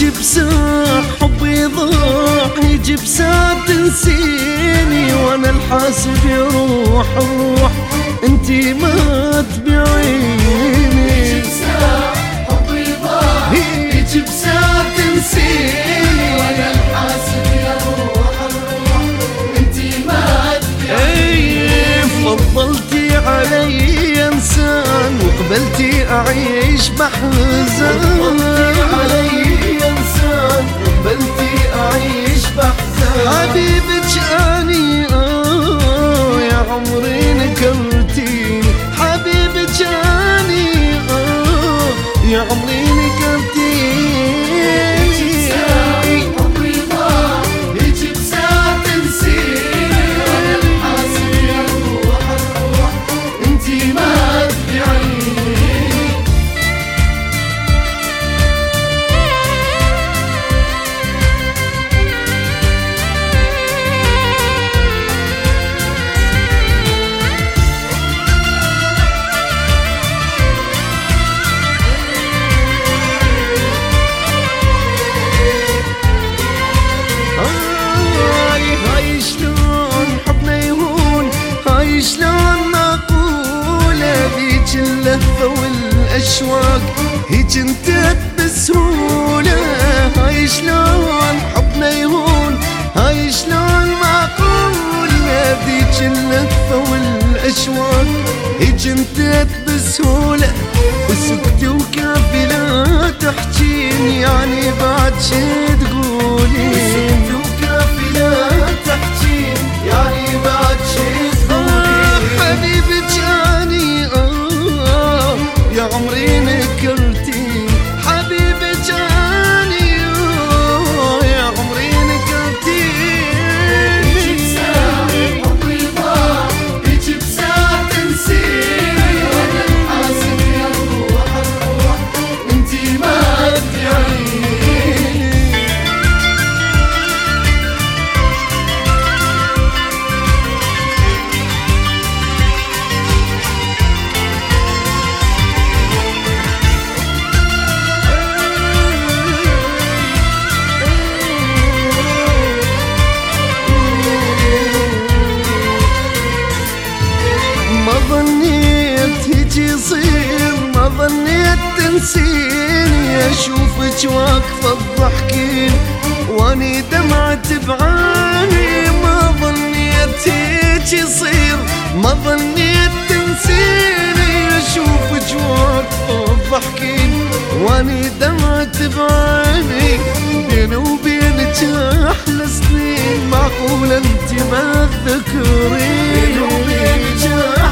يجي بساعة حبي ضاع، يجي بساعة تنسيني وانا الحاسب يروح الروح انتي ما تبيعيني. يجي بساعة حبي ضاع، يجي بساعة تنسيني وانا الحاسب يروح الروح انتي ما تبيعيني. فضلتي علي انسان وقبلتي اعيش بحزان، فضلتي علي انسان وقبلتي اعيش بحزان. حبيبتش اني يا عمري نكرتيني، حبيبتش اني يا عمري نكرتيني. حبي ضاع، يجي بساعة تنسيني وانا الحاسب يروح الروح انتي ما تبيعيني. هاي شلون حبنا يهون، هاي شلون نقوله، ذيج اللهفة والأشواق هيج انتهت بسهولة. هاي شلون حبنا يهون، هاي شلون معقولة، ذيج اللهفة والأشواق هيج انتهت بسهولة. وسكتي وكافي لا تحجين، يعني بعد شي تقولين. وسكتي وكافي لا تحجين، يعني بعد شي تقولين. حبيبتي اني يا عمري نكرتيني، حبيبتي اني يا عمري نكرتيني. يجي بساعة حبي ضاع، يجي بساعة تنسيني وانا الحاسب يروح الروح انتي ما تبيعيني. ما ظنيت هيجي يصير، ما ظنيت تنسيني، اشوفك واقفة تضحكين واني دمعت بعيني. ما ظنيت هيجي يصير، ما ظنيت تنسيني، اشوفك واقفة تضحكين واني دمعت بعيني. بيني وبينك احلى سنين، معقولة انت ما تذكرين. بيني وبينك